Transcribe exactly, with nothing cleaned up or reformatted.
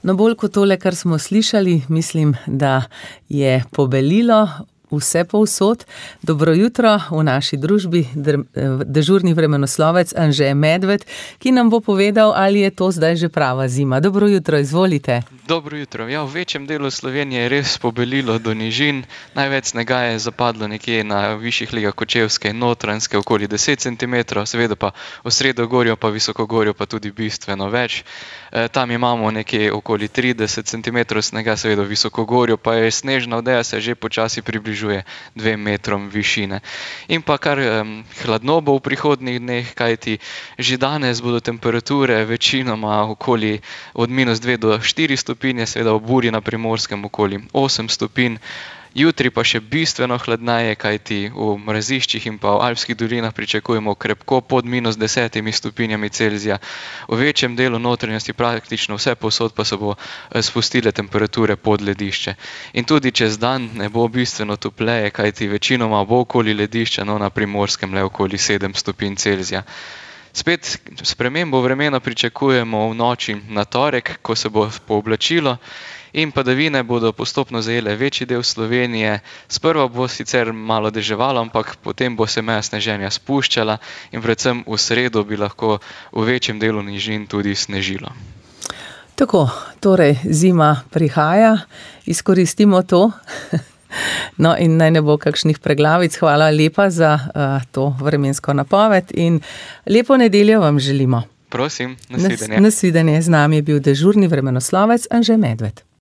No, bolj kot tole, kar smo slišali, mislim, da je pobelilo vse povsod. Dobro jutro v naši družbi, dežurni vremenoslovec Anže Medved, ki nam bo povedal, ali je to zdaj že prava zima. Dobro jutro, izvolite. Dobro jutro. Ja, v večjem delu Slovenije je res pobelilo do nižin. Največ snega je zapadlo nekje na višjih legah Kočevske in Notranjske, okoli deset centimetrov, seveda pa v Sredogorju pa Visokogorju pa tudi bistveno več. E, tam imamo nekje okoli trideset centimetrov snega, seveda v Visokogorju pa je snežna odeja se že počasi približuje dvem metrom višine. In pa kar um, hladno bo v prihodnjih dneh, kajti že danes bodo temperature večinoma okoli od minus dve do štiri stopinje, seveda ob burji na Primorskem okoli osem stopinj. Jutri pa še bistveno hladneje, kajti v mraziščih in pa v Alpskih dolinah pričakujemo krepko pod minus desetimi stopinjami Celzija. V večjem delu notranjosti praktično vse povsod pa se bo spustile temperature pod ledišče. In tudi čez dan ne bo bistveno topleje, kajti večinoma bo okoli ledišča, no na Primorskem le okoli sedem stopinj Celzija. Spet spremembo vremena pričakujemo v noči na torek, ko se bo pooblačilo in padavine bodo postopno zajele večji del Slovenije. Sprva bo sicer malo deževalo, ampak potem bo se meja sneženja spuščala in predvsem v sredo bi lahko v večjem delu nižin tudi snežilo. Tako, torej zima prihaja, izkoristimo to. No, in naj ne bo kakšnih preglavic. Hvala lepa za uh, to vremensko napoved in lepo nedeljo vam želimo. Prosim, nasvidenje. Nasvidenje, z nami je bil dežurni vremenoslovec Anže Medved.